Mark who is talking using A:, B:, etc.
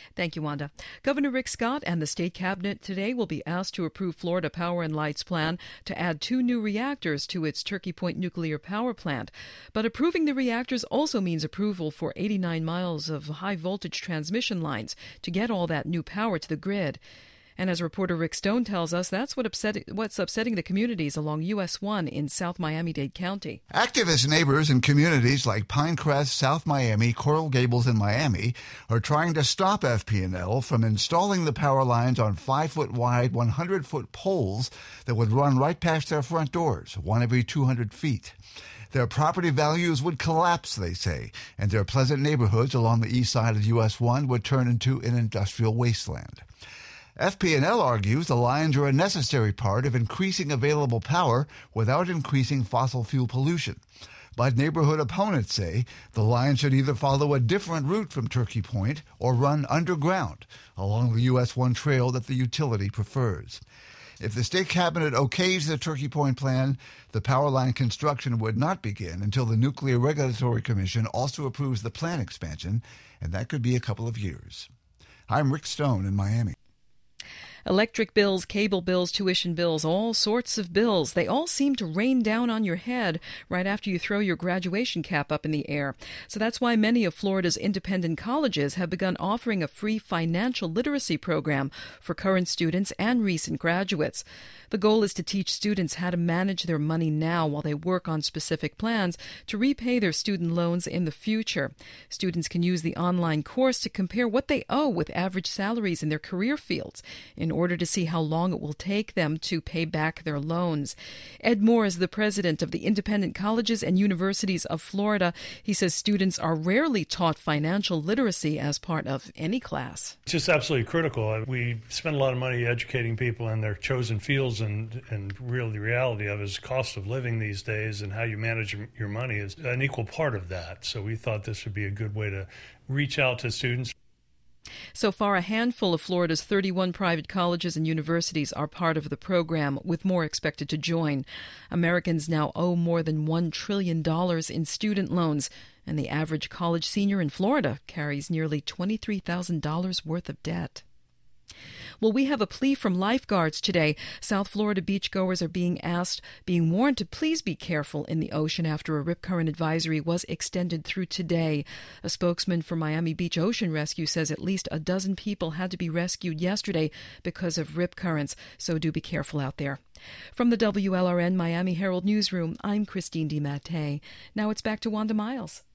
A: Thank you, Wanda. Governor Rick Scott and the state cabinet today will be asked to approve Florida Power and Light's plan to add 2 new reactors to its Turkey Point nuclear power plant. But approving the reactors also means approval for 89 miles of high-voltage transmission lines to get all that new power to the grid. And as reporter Rick Stone tells us, that's what's upsetting the communities along US 1 in South Miami-Dade County.
B: Activist neighbors in communities like Pinecrest, South Miami, Coral Gables, and Miami are trying to stop FP&L from installing the power lines on 5-foot-wide, 100-foot poles that would run right past their front doors, one every 200 feet. Their property values would collapse, they say, and their pleasant neighborhoods along the east side of US 1 would turn into an industrial wasteland. FP&L argues the lines are a necessary part of increasing available power without increasing fossil fuel pollution. But neighborhood opponents say the line should either follow a different route from Turkey Point or run underground along the US 1 trail that the utility prefers. If the state cabinet okays the Turkey Point plan, the power line construction would not begin until the Nuclear Regulatory Commission also approves the plan expansion, and that could be a couple of years. I'm Rick Stone in Miami.
A: Electric bills, cable bills, tuition bills, all sorts of bills. They all seem to rain down on your head right after you throw your graduation cap up in the air. So that's why many of Florida's independent colleges have begun offering a free financial literacy program for current students and recent graduates. The goal is to teach students how to manage their money now while they work on specific plans to repay their student loans in the future. Students can use the online course to compare what they owe with average salaries in their career fields in order to see how long it will take them to pay back their loans. Ed Moore is the president of the Independent Colleges and Universities of Florida. He says students are rarely taught financial literacy as part of any class.
C: It's just absolutely critical. We spend a lot of money educating people in their chosen fields, and really the reality of it is cost of living these days, and how you manage your money is an equal part of that. So we thought this would be a good way to reach out to students.
A: So far, a handful of Florida's 31 private colleges and universities are part of the program, with more expected to join. Americans now owe more than $1 trillion in student loans, and the average college senior in Florida carries nearly $23,000 worth of debt. Well, we have a plea from lifeguards today. South Florida beachgoers are being warned to please be careful in the ocean after a rip current advisory was extended through today. A spokesman for Miami Beach Ocean Rescue says at least a dozen people had to be rescued yesterday because of rip currents, so do be careful out there. From the WLRN Miami Herald Newsroom, I'm Christine DiMattei. Now it's back to Wanda Miles.